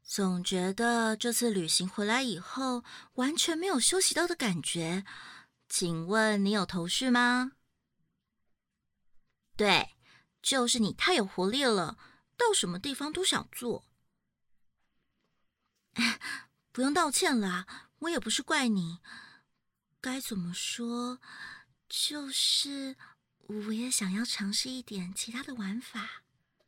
总觉得这次旅行回来以后，完全没有休息到的感觉。请问你有头绪吗？对，就是你太有活力了，到什么地方都想做。不用道歉啦，我也不是怪你。该怎么说？就是我也想要尝试一点其他的玩法。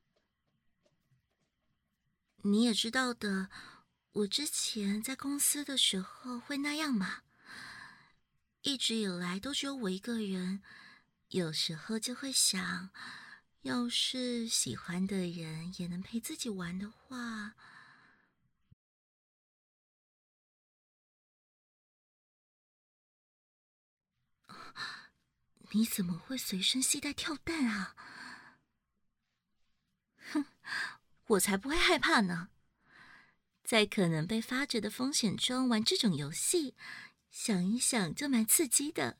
你也知道的，我之前在公司的时候会那样嘛，一直以来都只有我一个人，有时候就会想，要是喜欢的人也能陪自己玩的话。你怎么会随身携带跳蛋啊？我才不会害怕呢。在可能被发觉的风险中玩这种游戏，想一想就蛮刺激的。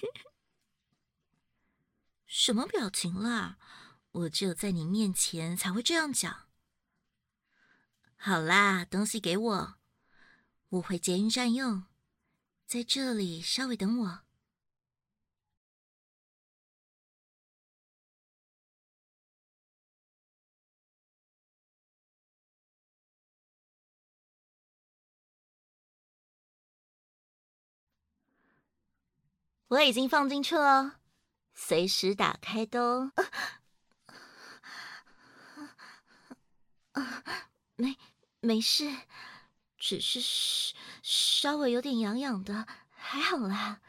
什么表情啦？我只有在你面前才会这样讲。好啦，东西给我，我回捷运站用，在这里稍微等我。我已经放进去了，随时打开都。没没事，只是稍微有点痒痒的，还好啦。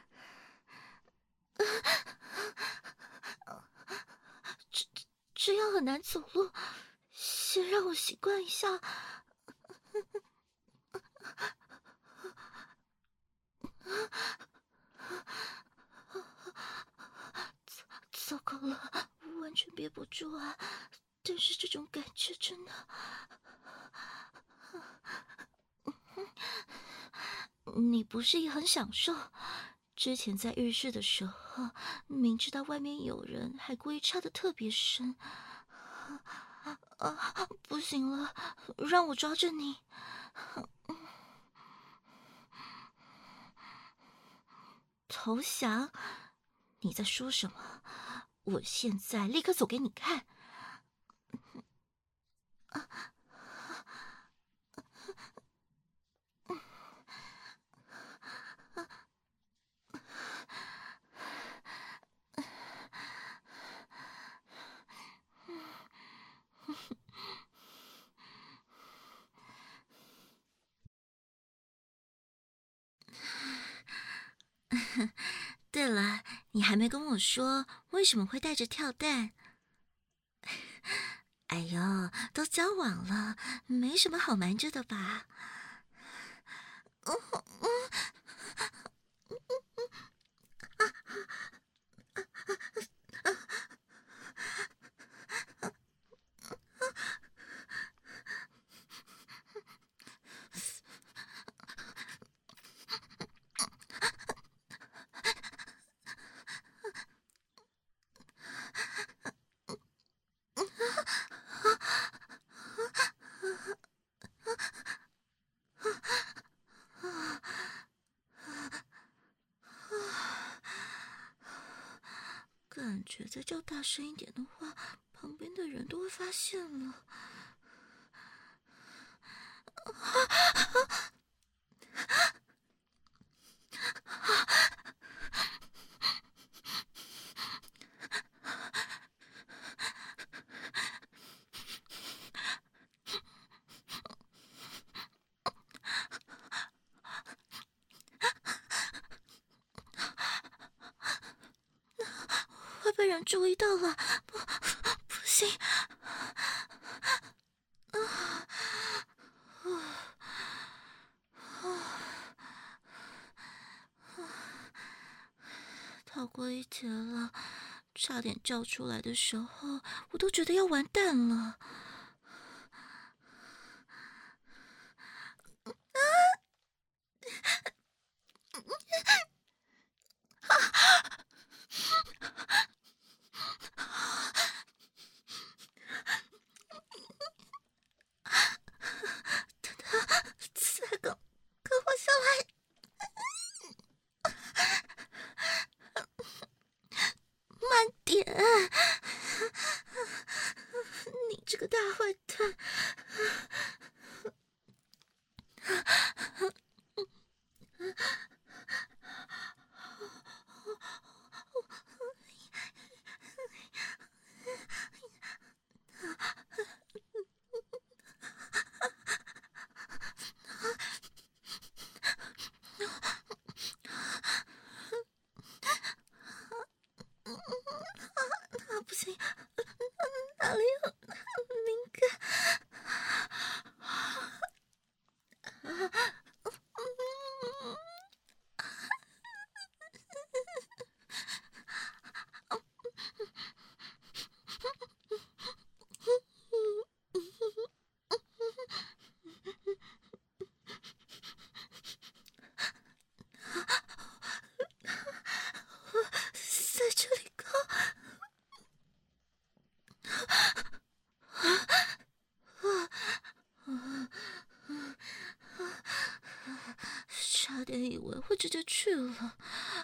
这样很难走路，先让我习惯一下。糟糕了，完全憋不住啊！但是这种感觉真的……你不是也很享受？之前在浴室的时候，明知道外面有人，还故意插得特别深。不行了，让我抓着你。投降？你在说什么？我现在立刻走给你看。对了，你还没跟我说为什么会带着跳蛋。哎呦，都交往了，没什么好瞒着的吧？感觉再叫大声一点的话，旁边的人都会发现了。会被人注意到了，不行！逃过一劫了，差点叫出来的时候，我都觉得要完蛋了。 这个大坏蛋！不行，哪里有敏感？在这里搞。差点以为会直接去了。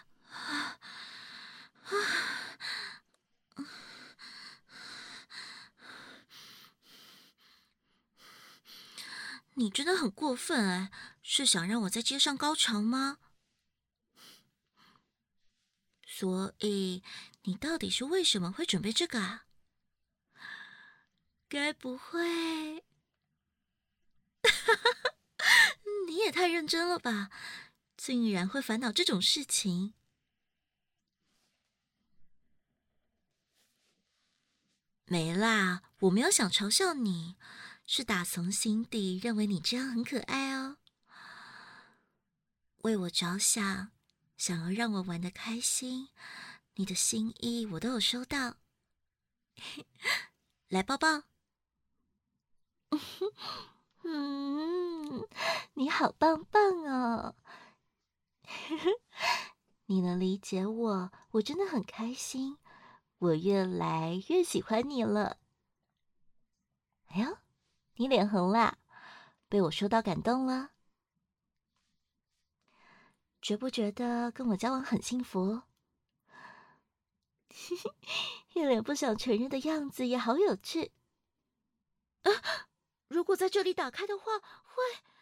你真的很过分哎，是想让我在街上高潮吗？所以你到底是为什么会准备这个啊？该不会……你也太认真了吧，竟然会烦恼这种事情。没啦，我没有想嘲笑你，是打从心底认为你这样很可爱哦。为我着想，想要让我玩得开心，你的心意我都有收到。来抱抱。你好棒棒哦！你能理解我，我真的很开心。我越来越喜欢你了。哎呦，你脸红啦，被我说到感动了。觉不觉得跟我交往很幸福？一脸不想承认的样子也好有趣。如果在这里打开的话，会……